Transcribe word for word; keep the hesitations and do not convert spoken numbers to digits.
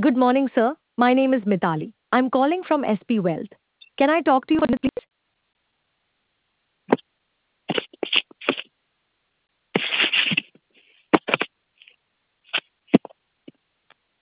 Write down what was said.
Good morning, sir. My name is Mitali. I'm calling from S P Wealth. Can I talk to you, please?